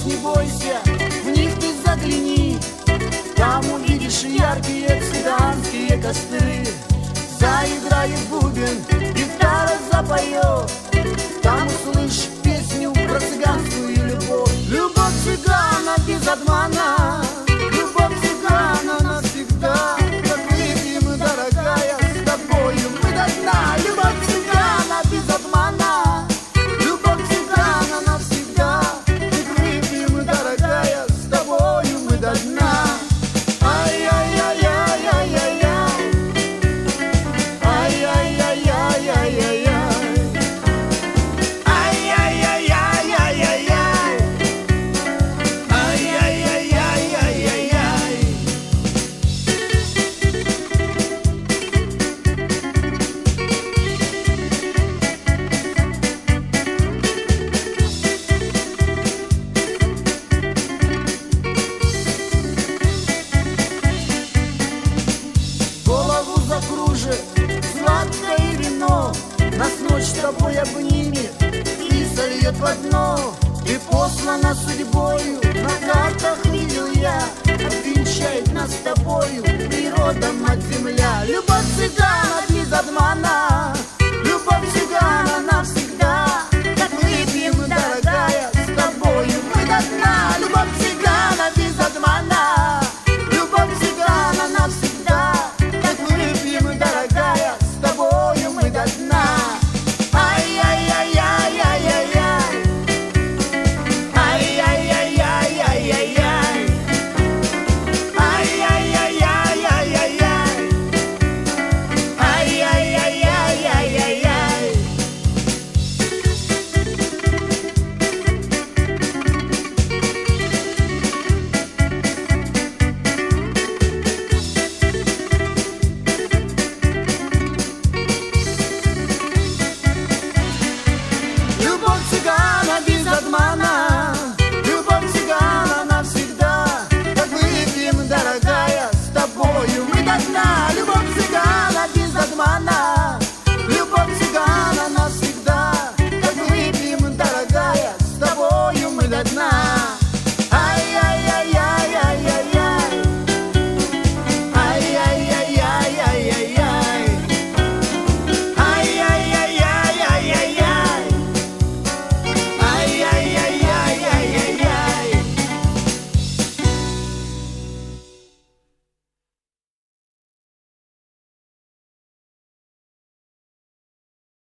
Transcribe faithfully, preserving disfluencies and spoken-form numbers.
глаз не бойся, в них ты загляни. Там увидишь яркие цыганские костры. Заиграет бубен, гитара запоет. Там услышь песню про цыганскую любовь. Любовь цыгана без обмана, любовь цыгана навсегда. Как выпьем, дорогая, с тобою мы до дна. Любовь цыгана без обмана, любовь цыгана навсегда. Как выпьем, дорогая, с тобою мы до дна. Ай-яй-яй-яй-яй-яй-яй. Сладкое вино нас ночь с тобой обнимет и сольет в одно. Ты послана судьбою, на картах видел я, обвенчает нас с тобою природа, мать земля. Любовь цыгана без обмана, любовь цыгана навсегда. Как выпьем, дорогая, с тобою мы до дна. Любовь цыгана без обмана, любовь цыгана навсегда. Как выпьем, дорогая, с тобою мы до дна. Ай-яй-яй-яй-яй-яй-яй. Ай-яй-яй-яй-яй-яй-яй. Ай-яй-яй-яй-яй-яй. Ай-яй-яй-яй-яй-яй. Любовь цыгана без обмана.